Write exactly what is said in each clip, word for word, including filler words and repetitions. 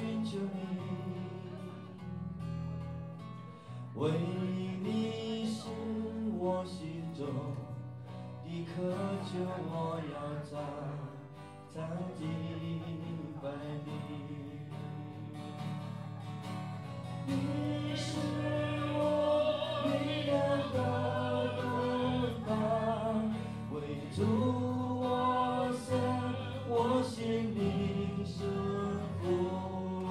寻求你，为你是我心中的渴求，我要常常敬拜你。你是我力量的盾牌，为主我生，我心灵顺服。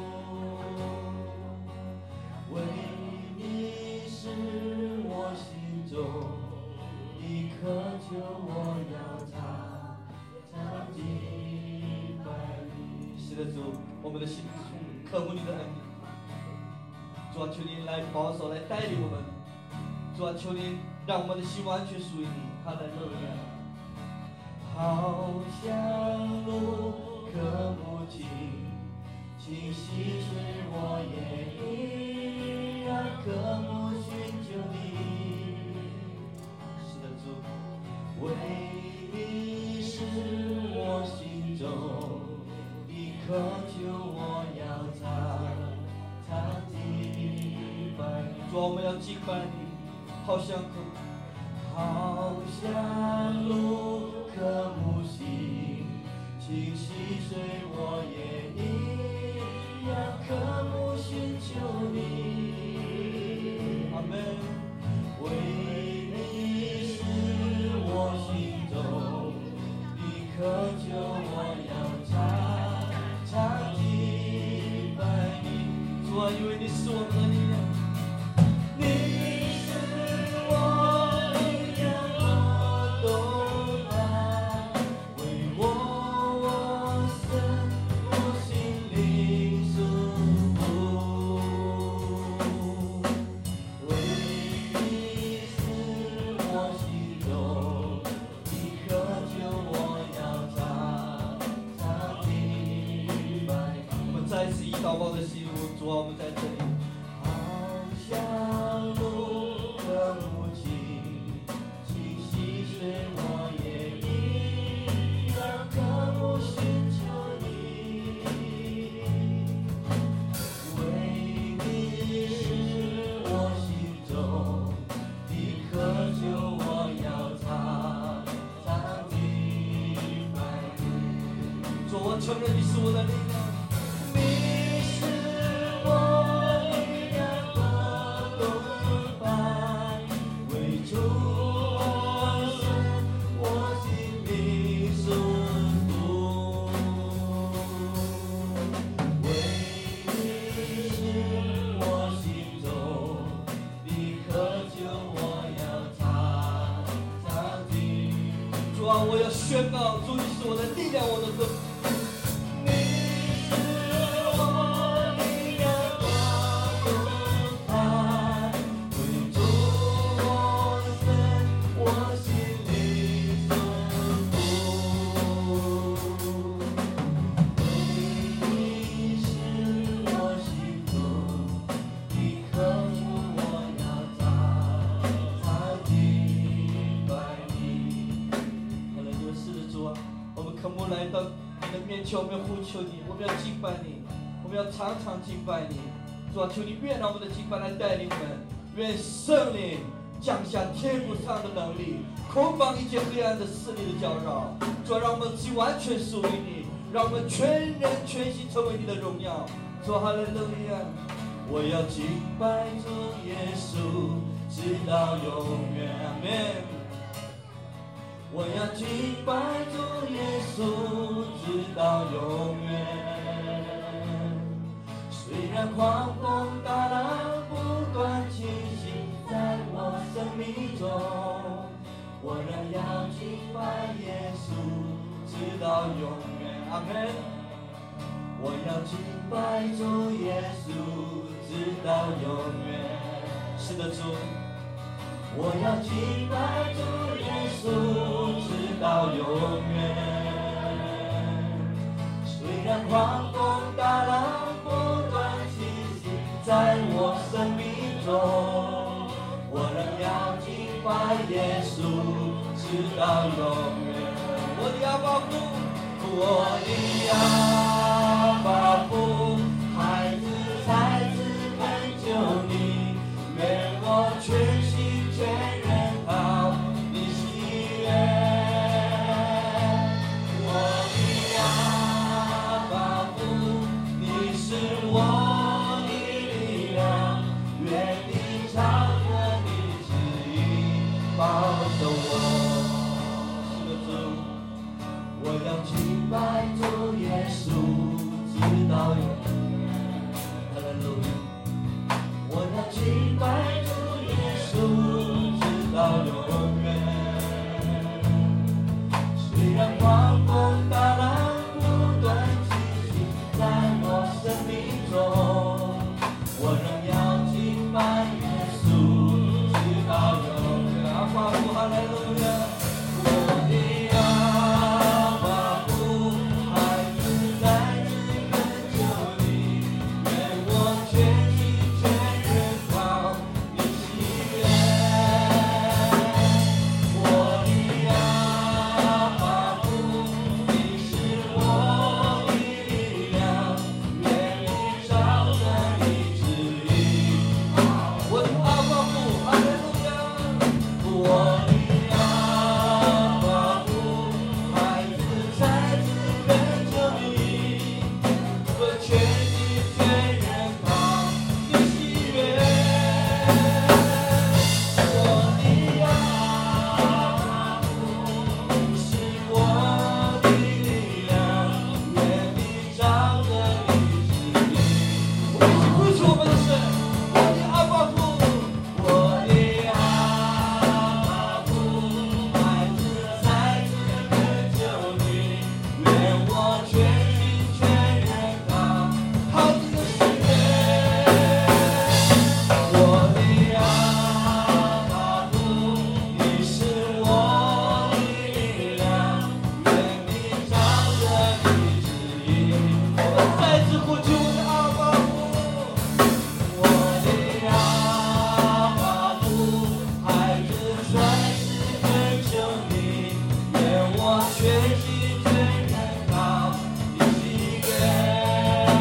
为你是我心中的渴求，我要常常敬拜你。是的，主，我们的心渴慕你的恩典。主啊，求你来保守，来带领我们。主啊，求你让我们的心完全属于你。哈利路亚。好像路可不尽，请细水我也一样渴慕寻求你。是的，主，为你是我心中的渴求，我要常常敬拜你。主啊，我们要敬拜你，好像可，好像路可不行，请细水我也一样渴慕寻求你。阿们。为你是我心中的渴求，我要常常敬拜你。主啊，因为你是我们的力量，你是我力量的盾牌，为我我生，我心灵顺服。为你是我心中的渴求，我要常常敬拜你。我们再次以祷告的心，主啊，我们在这里。好像路可不尽，请细水我也一样渴慕寻求你。为你是我心中的渴求，我要常常敬拜你。主，我承认你是我的力量，你是我力量的盾牌，为主我生，我心灵顺服。为你是我心中的渴求，我要常常敬。主啊，我要宣告，主你是我的力量，我的盾牌。来到你的面前，我们要呼求你，我们要敬拜你，我们要常常敬拜你。主啊，求你愿让我们的敬拜来带领我们，愿圣灵降下天赋上的能力，捆绑一切黑暗的势力的搅扰。主啊，让我们心完全属于你，让我们全人全心成为你的荣耀。主啊，哈利路亚！我要敬拜主耶稣，直到永远。阿们。我要敬拜主耶稣，直到永远。虽然狂风大浪不断侵袭在我生命中，我仍要敬拜耶稣，直到永远。阿们。我要敬拜主耶稣，直到永远。是的，主。我要敬拜主耶稣，直到永远。虽然狂风大浪不断侵袭在我生命中，我仍要敬拜耶稣，直到永远。我的阿爸父，我的阿爸父，哈拜主耶稣，直到永远。哈利路亚！我要敬拜主耶稣，直到永远。虽然狂风大浪不断侵袭在我生命中，我仍要敬拜耶稣，直到永远。阿爸父，哈利路亚！我的阿爸父，孩子在此恳求你，愿我全心全人靠你喜悦。我的阿爸父，你是我的力量，愿你照着你旨意。我的阿爸父，哈利路亚！我的阿爸父，孩子在此恳求你，我全心全人靠你喜悦。我的阿爸父，你是我的力量，愿你照着你旨意。我们一起呼出我们的神，我的阿爸父，我的阿爸父，孩子在此恳求你，愿我全心全人靠靠你的喜悦。我的阿爸父，你是我的力量，愿你照着你旨意。我们再次呼求我的阿爸父，我的阿爸父，孩子在此恳求你，愿我全心全人靠你喜悦。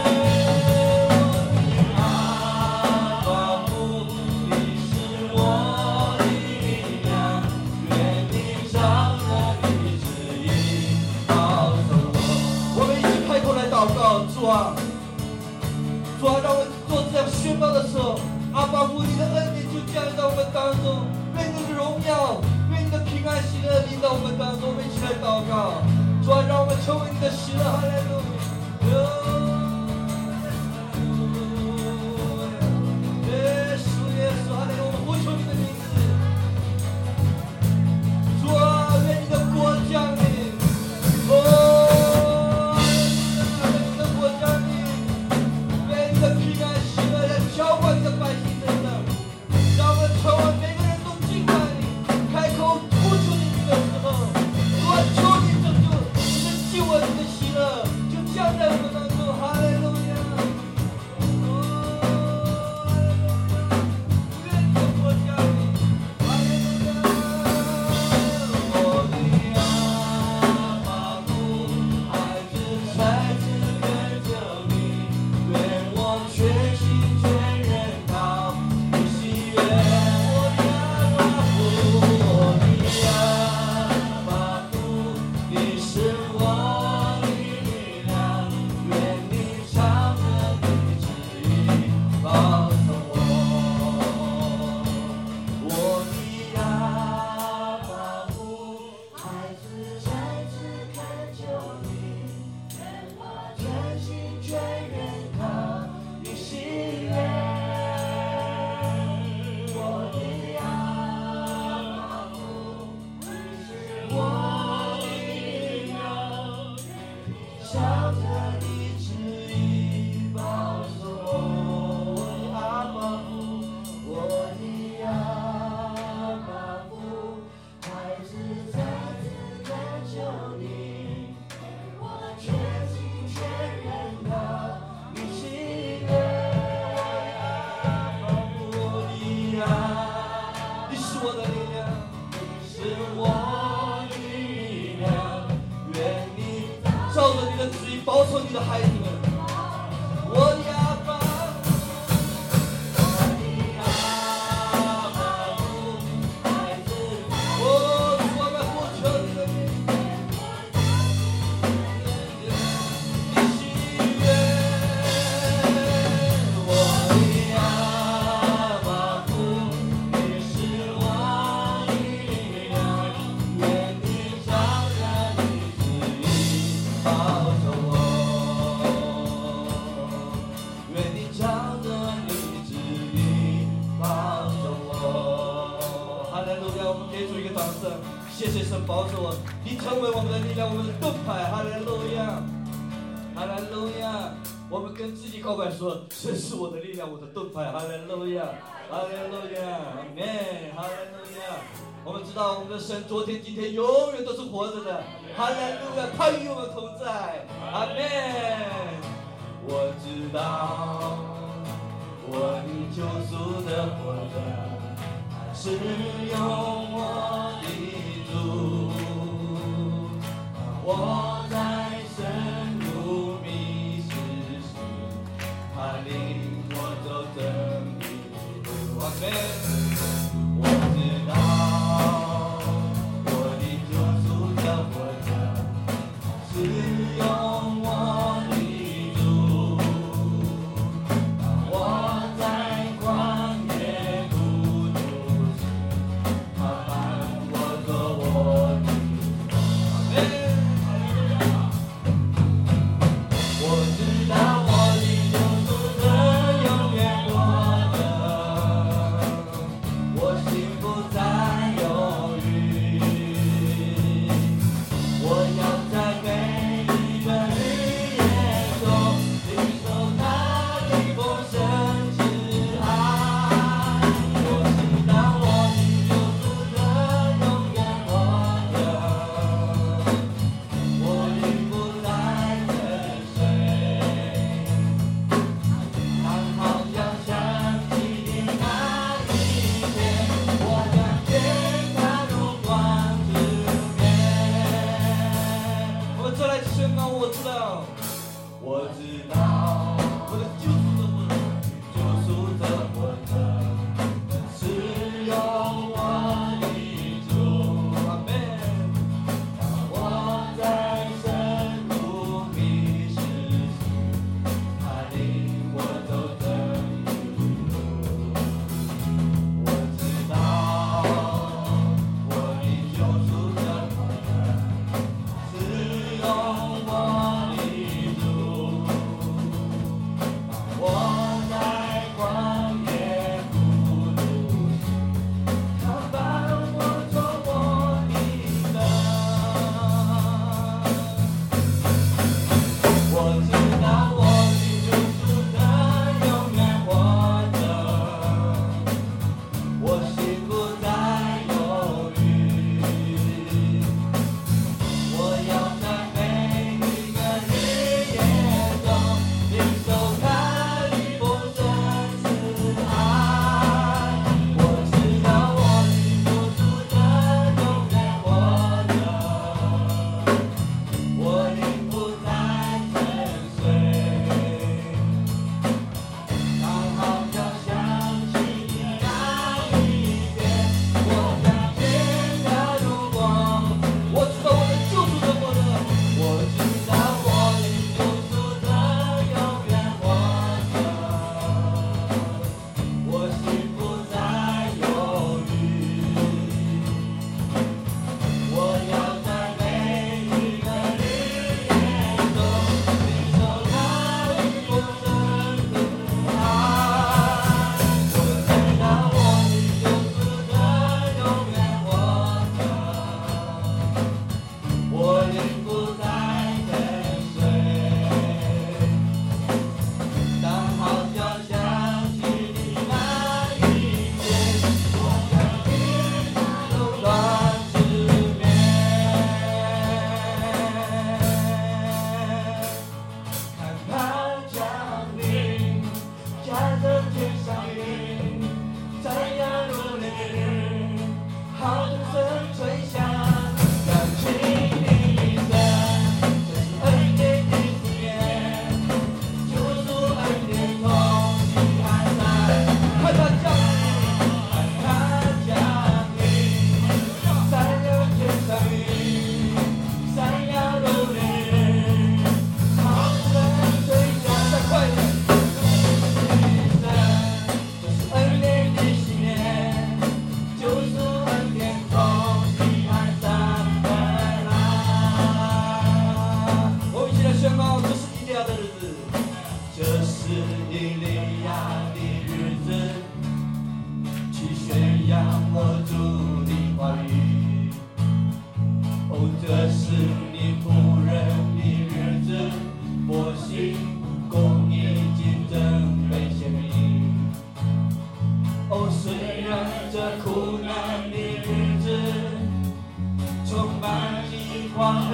阿爸父，你是我的力量，愿你照着你旨意保守我。我们一起开口来祷告，主啊，主啊，让我们做这样宣告的时候，阿爸父，你的恩典就降临到我们当中，愿你的荣耀，愿你的平安喜乐临到我们当中。我们一起来祷告，主啊，让我们成为你的喜乐，哈利路亚。耶稣，耶稣，哈利路亚！我们呼求你的名字，主啊，愿你的国降临，哦，愿你的国降临，愿你的平安喜乐来浇灌你的百姓身上，让我们成为每个人都敬拜你，开口呼求你名的时候，主啊，求你拯救，你的救恩，你的喜乐就降在我们当中，哈利路亚！哦，愿你的国降临，哈利路亚！我的阿爸父，孩子在此恳求你，愿我全心全人靠你喜悦。我的阿爸父，我的阿爸父，你是我的力量，愿你照着你旨意保守我。我的阿爸父，孩子在此恳求你，愿我全心全人靠你喜悦。我的阿爸父，你是我的力量，照着你旨意保守我。我的阿爸父，我的阿爸父，孩子在此恳求你，我全心全人靠你喜悦。阿爸父，我的爱，你是我的力量，你是我的力量，愿你照着你的旨意保守你的孩子们。我的阿爸父，我的阿爸父，孩子，哦，主啊，我们呼求你的名，你喜悦。我的阿爸父，你是我的力量，愿你照着你旨意。 给主一个掌声，谢谢神保守我，你成为我们的力量，我们的盾牌，哈利路亚，哈利路亚。我们跟自己告白说，神是我的力量，我的盾牌，哈利路亚，哈利路亚，阿门，哈利路亚。我们知道我们的神昨天、今天、永远都是活着的，哈利路亚，他与我们同在，阿门。我知道我的救赎的活着，是用我的主，我在深入迷失时，他领我走真理路，阿门。我知道我的救赎的活着，是用我的主，我在旷野孤独时，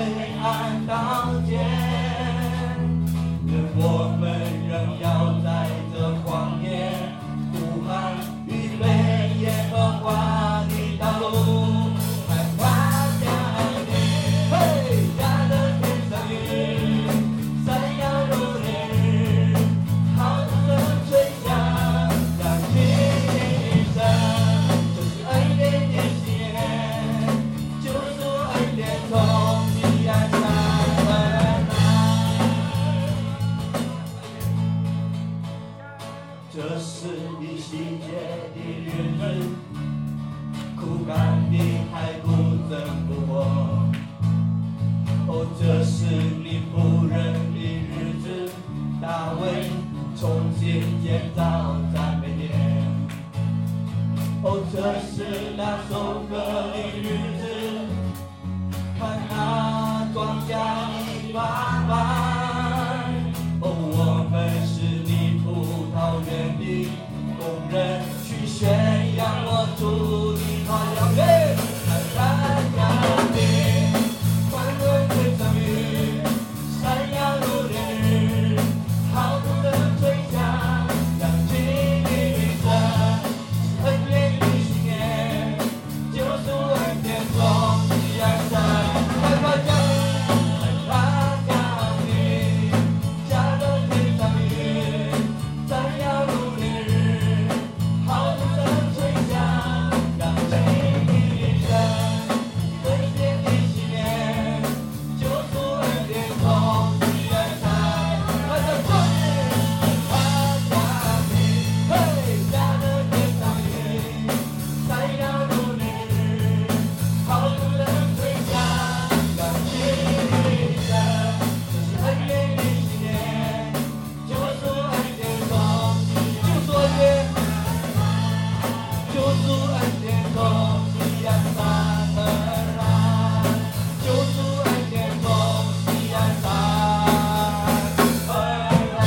黑暗当间，任我们仍要在这旷野呼喊，预备耶和华的道路，害怕降临。嘿，加勒天上雨，闪耀如烈日，好风吹响，让心一生，这是恩典的喜悦，救赎恩典从西安山而来。这是你喜节的日子，枯干的海枯怎不活？哦，这是你仆人的日子，大卫重新建造赞美殿。哦，这是那收割的日子，看那庄稼的花瓣。哦，我们是你葡萄园的工人，去宣扬我主的好样耶！看山降临，欢乐吹上雨，闪耀如烈日，好风声吹响，让基律生，恩典的喜悦，救赎恩典从西安山，快快降临，快快降临，加勒天上雨，闪耀如烈日，好风声吹响，让基律生，恩典的喜悦，救赎恩典从西安山，快快降临，快降临，嘿，加勒天上雨，闪耀如烈日，好风声吹响，让基律生，这是恩典的喜悦，救赎恩典从救赎恩典，救赎恩典从西安山而来，救赎恩典从西安山而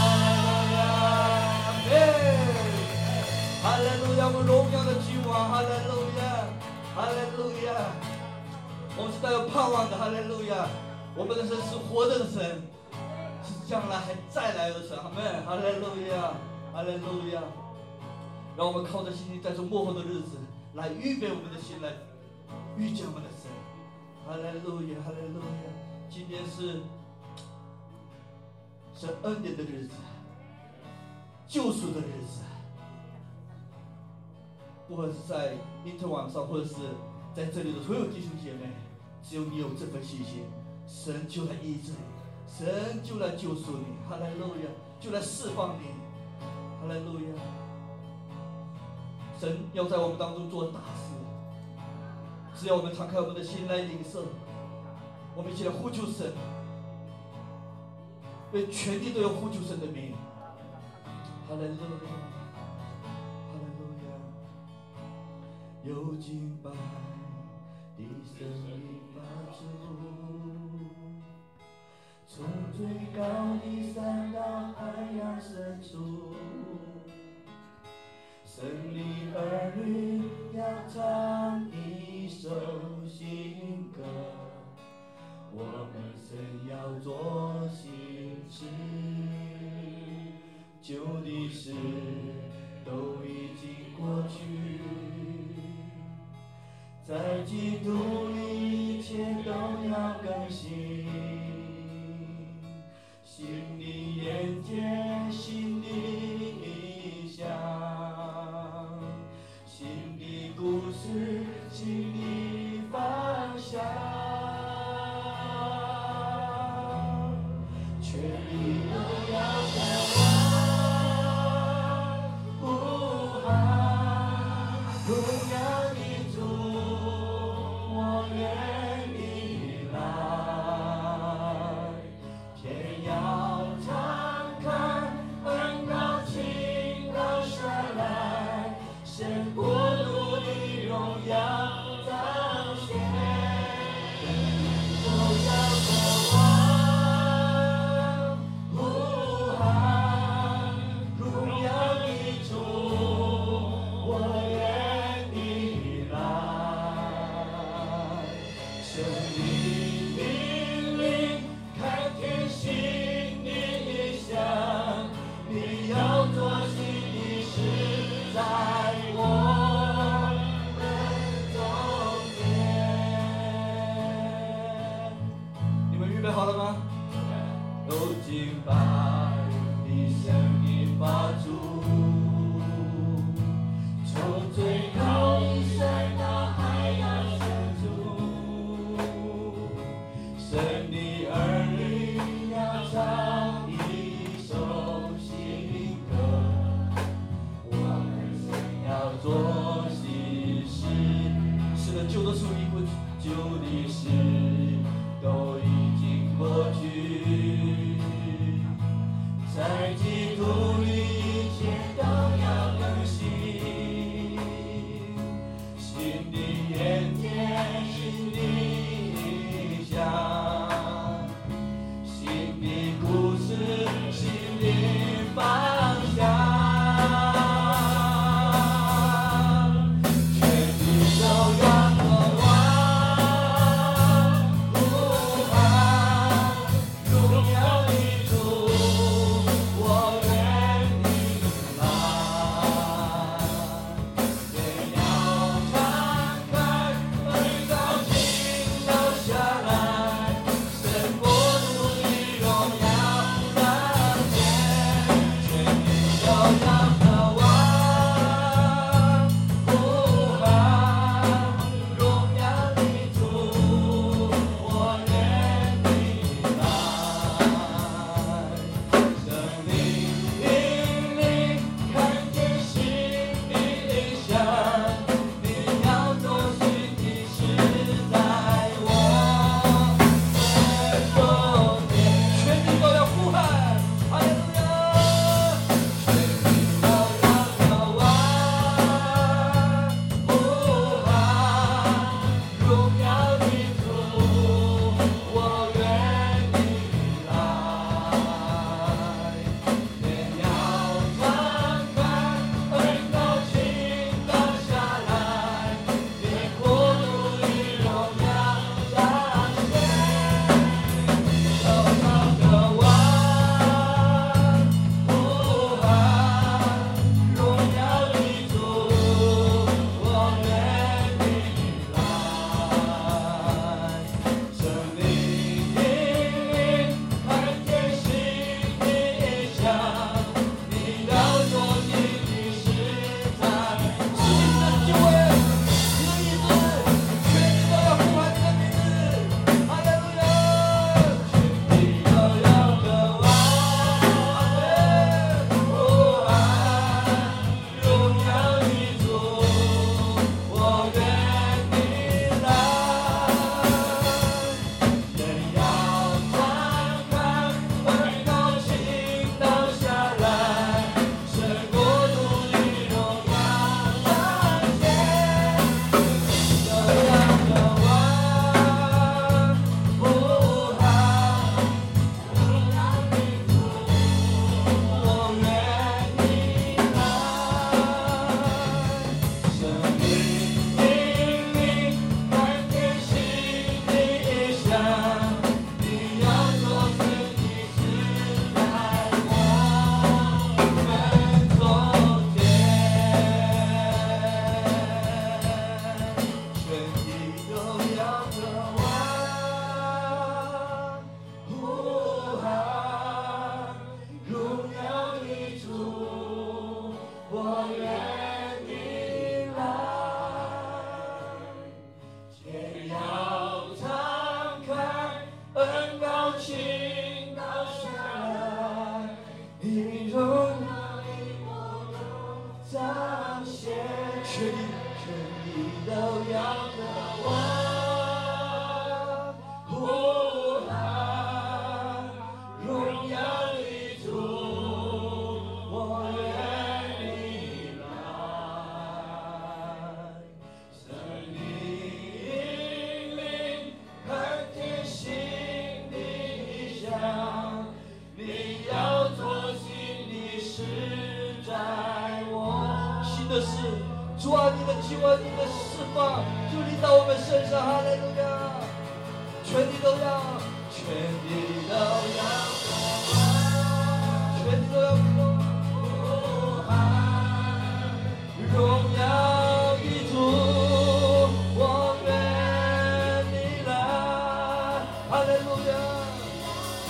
来。哈利路亚，我们荣耀的君王，哈利路亚，哈利路亚，我们是带有盼望的，哈利路亚，我们的神是活着的神，是将来还再来的神，阿门，哈利路亚，哈利路亚。让我们靠着信心，在这末后的日子来预备我们的心，来遇见我们的神。哈利路亚，哈利路亚！今天是神恩典的日子，救赎的日子。不管是在 Inter 网上，或者是在这里的所有弟兄姐妹，只有你有这份信心，神就来医治你，神就来救赎你。哈利路亚，就来释放你。哈利路亚！神要在我们当中做大事，只要我们敞开我们的心来领受，我们一起来呼求神，因为全地都要呼求神的名。哈利路亚，哈利路亚，有敬拜的声音发出，从最高的山到海洋深处。神的儿女要唱一首新歌，我们神要做新事，旧的事都已经过去，在基督里一切都要更新，新的眼界，新的意象，新的故事，新的方向，全力都要向往，呼喊荣耀的主，我愿你来，天要敞开，恩高倾倒下来，神国度的荣耀在好了吗？都敬拜你声音发出，从最高山到海洋深处，神的儿女要唱一首新歌，我们要做新事。是的，旧的事已过去，旧的事都已经过去，在基督里一切都要更新，新的眼界，新的理想，新的故事，新的方向。主啊，你的救恩，你的释放，就临到我们身上，哈利路亚！全地都要，全地都要，全地都要荣耀与主，我愿你来，哈利路亚！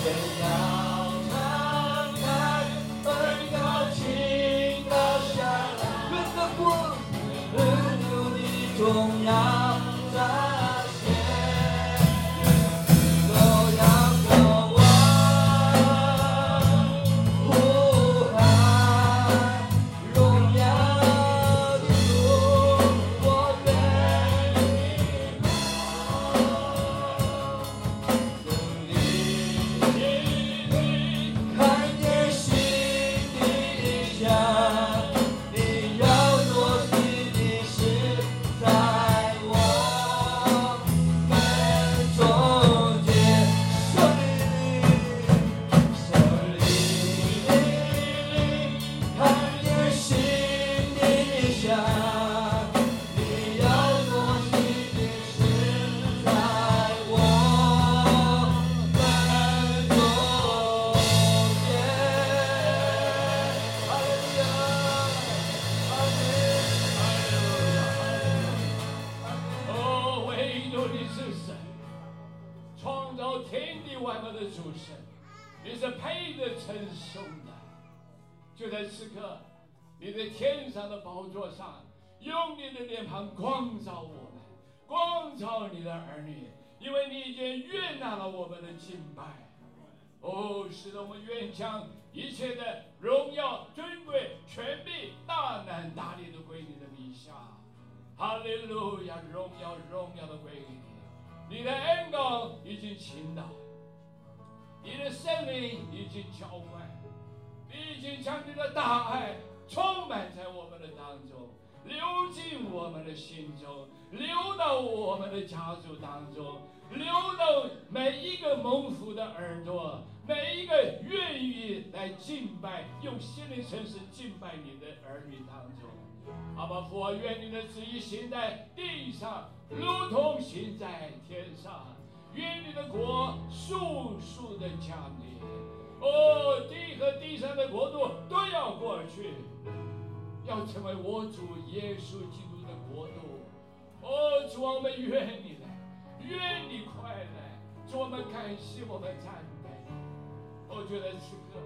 就在此刻，你在天上的宝座上，用你的脸庞光照我们，光照你的儿女，因为你已经悦纳了我们的敬拜。哦，使得我们愿将一切的荣耀、尊贵、权柄、大难大力都归你的名下。哈利路亚，荣耀荣耀的归给你。你的恩膏已经倾倒，你的圣灵已经浇灌。你已经将你的大爱充满在我们的当中，流进我们的心中，流到我们的家族当中，流到每一个蒙福的耳朵，每一个愿意来敬拜，用心灵诚实敬拜你的儿女当中。阿爸父啊，愿你的旨意行在地上，如同行在天上。愿你的国速速的降临。哦，地和地上的国度都要过去，要成为我主耶稣基督的国度。哦，主啊，我们愿你来，愿你快来。主，我们感谢，我们赞美。哦，就在此刻，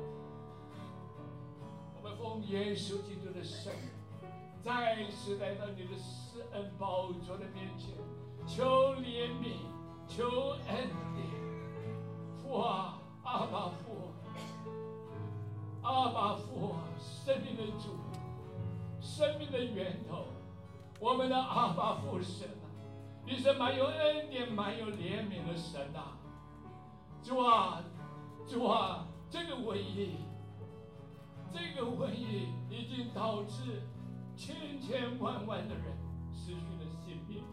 我们奉耶稣基督的圣名，再次来到你的施恩宝座的面前，求怜悯，求恩典。父啊，阿爸父。阿爸父，生命的主，生命的源头，我们的阿爸父神啊，你是满有恩典、满有怜悯的神啊！主啊，主啊，这个瘟疫，这个瘟疫已经导致千千万万的人失去了性命，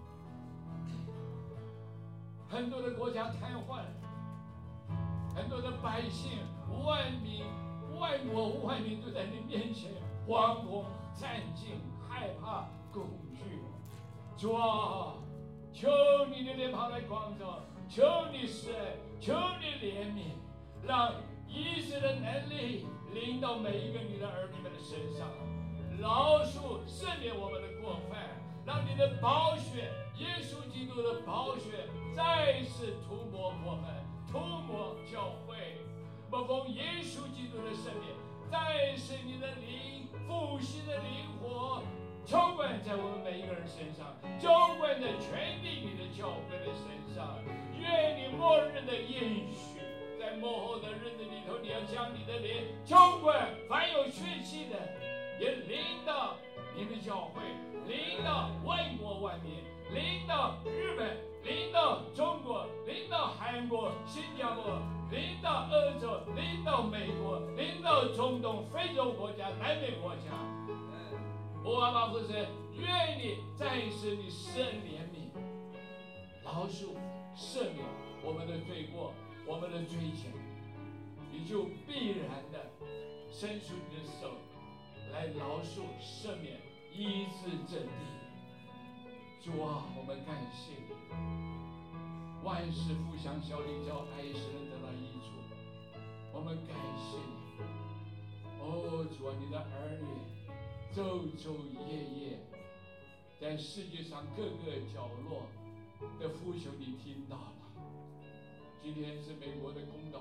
很多的国家瘫痪，很多的百姓、万民。万国万民都在你面前惶恐、战惊、害怕、恐惧。主啊，求你的脸庞来光照，求你施恩，求你怜悯，让医治的能力临到每一个你的儿女们的身上，饶恕赦免我们的过犯，让你的宝血，耶稣基督的宝血再次涂抹我们，涂抹教会。我奉耶稣基督的圣名，再是你的灵，复兴的灵火，浇灌在我们每一个人身上，浇灌在全地你的教会的身上。愿你末日的应许，在末后的日子里头，你要将你的灵浇灌凡有血气的，也临到你的教会，临到万国万民，临到日本，临到中国，临到韩国、新加坡，临到欧洲，临到美国，临到中东、非洲国家、南美国家。我阿爸父神，愿你再使你施恩怜悯，饶恕赦免我们的罪过，我们的罪愆，你就必然的伸出你的手来饶恕赦免，医治这地。主啊，我们感谢你，万事互相效力，叫爱神人得到益处。我们感谢你，哦，主啊，你的儿女昼昼夜夜在世界上各个角落的呼求，你听到了。今天是美国的公祷日，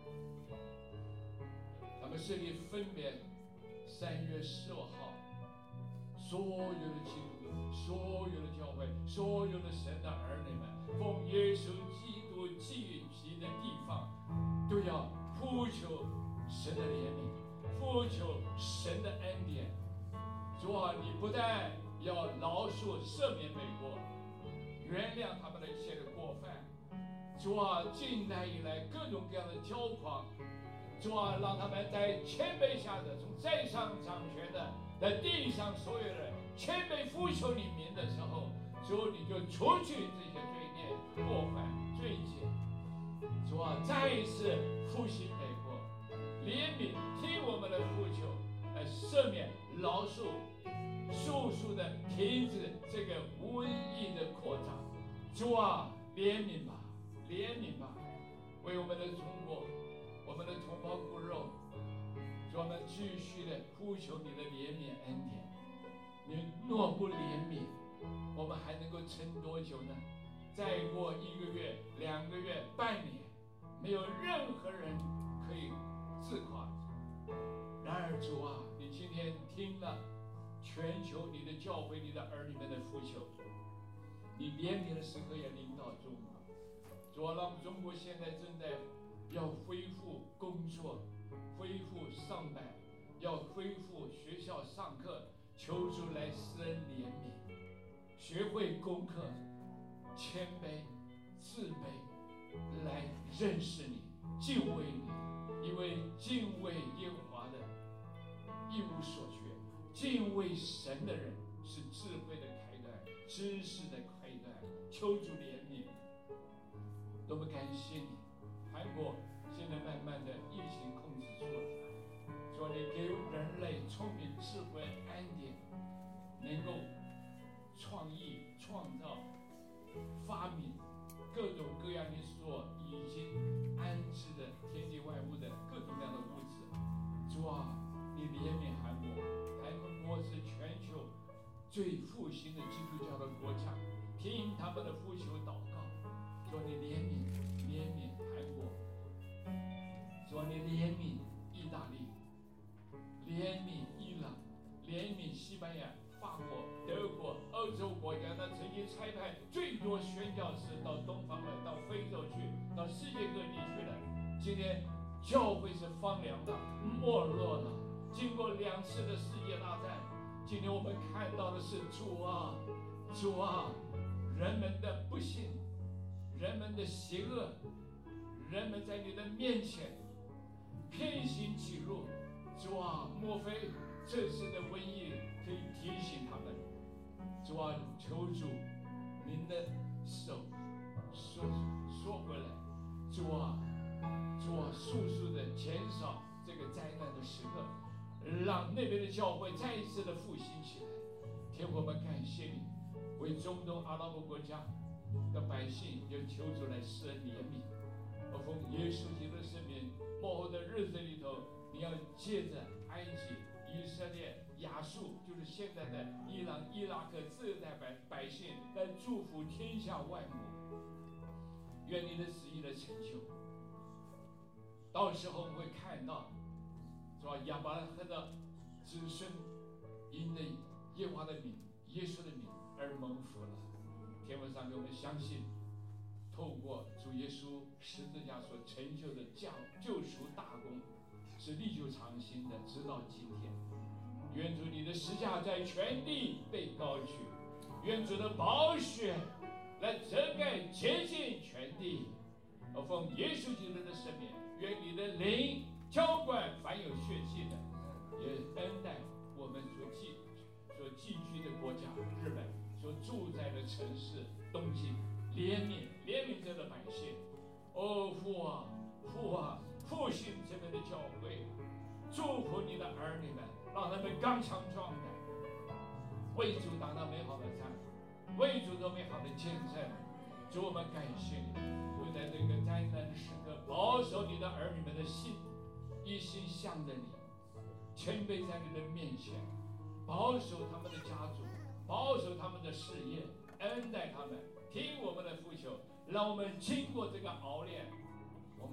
他们设立分别三月十二号，所有的基督徒、所有的教会、所有的神的儿女们，奉耶稣基督聚集的地方，都要呼求神的怜悯，呼求神的恩典。主啊，你不但要饶恕赦免美国，原谅他们的一切的过犯。主啊，近代以来各种各样的骄狂，主啊，让他们在谦卑下的，从在上掌权的，在地上所有人谦卑呼求你名的时候，主你就除去这些罪孽、过犯、罪孽。主啊，再一次复兴美国，怜悯，听我们的呼求，来赦免、饶恕，速速的停止这个瘟疫的扩张。主啊，怜悯吧，怜悯吧，为我们的中国，我们的同胞骨肉，主，我们继续的呼求你的怜悯恩典。你若不怜悯，我们还能够撑多久呢？再过一个月、两个月、半年，没有任何人可以自夸。然而主啊，你今天听了全球你的教会、你的儿女们的呼求，你怜悯的时刻也临到中国。主啊，让中国现在正在要恢复工作，恢复上班，要恢复学校上课，求主来施恩怜悯，学会功课，谦卑、自卑，来认识你，敬畏你，因为敬畏耶和华的一无所缺，敬畏神的人是智慧的开端，知识的开端。求主怜悯，多么感谢你！韩国现在慢慢的疫情控制住了，说你给人类聪明、智慧、安定，能够创意、创造、发明各种各样你所已经安置的天地万物的各种各样的物质。主啊，你怜悯韩国，韩国是全球最复兴的基督教的国家，听他们的呼求祷告，说你怜悯怜悯韩国，说你怜悯意大利，怜悯伊朗，怜悯西班牙、法国、德国、欧洲国家，那曾经差派最多宣教士到东方来，到非洲去，到世界各地去了。今天教会是荒凉的、没落了。经过两次的世界大战，今天我们看到的是主啊，主啊，人们的不幸，人们的邪恶，人们在你的面前偏行己路。主啊，莫非这次的瘟疫可以提醒他们？主啊，求主您的手缩缩回来。主啊，主啊，速速的减少这个灾难的时刻，让那边的教会再一次的复兴起来。天父，我们感谢你，为中东阿拉伯国家的百姓，有求主来施恩怜悯。我奉耶稣基督的圣名，末后的日子里头，你要借着埃及、以色列、亚述，就是现在的伊朗、伊拉克这代百百姓，来祝福天下万国。愿你的旨意的成就。到时候我们会看到，是吧？亚伯拉罕的子孙因的耶和华的名、耶稣的名而蒙福了。天父上给我们相信，透过主耶稣十字架所成就的救救赎大功，是历久常新的，直到今天。愿主你的十架在全地被高举，愿主的宝血来遮盖洁净全地。我奉耶稣基督的圣名，愿你的灵浇灌凡有血气的，也恩待我们所寄所寄居的国家日本，所住在的城市东京，怜悯怜悯这的百姓。哦，父啊父啊，复兴这边的教会，祝福你的儿女们，让他们刚强壮胆，为主打那美好的仗，为主做美好的见证。主，我们感谢你，就在这个灾难的时刻，保守你的儿女们的心，一心向着你，谦卑在你的面前，保守他们的家族，保守他们的事业，恩待他们，听我们的呼求，让我们经过这个熬炼，我们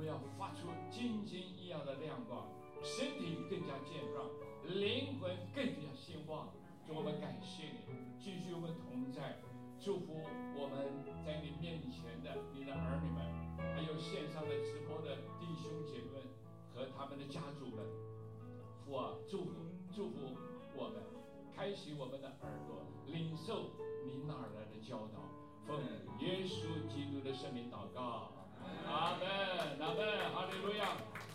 们要发出金金一样的亮光，身体更加健壮，灵魂更加兴旺。主，我们感谢你，继续我们同在，祝福我们在你面前的你的儿女们，还有线上的直播的弟兄姐妹们和他们的家族们。父啊，祝福祝福我们，开启我们的耳朵，领受你那儿来的教导。奉耶稣基督的圣名祷告，阿门，阿门，哈利路亚。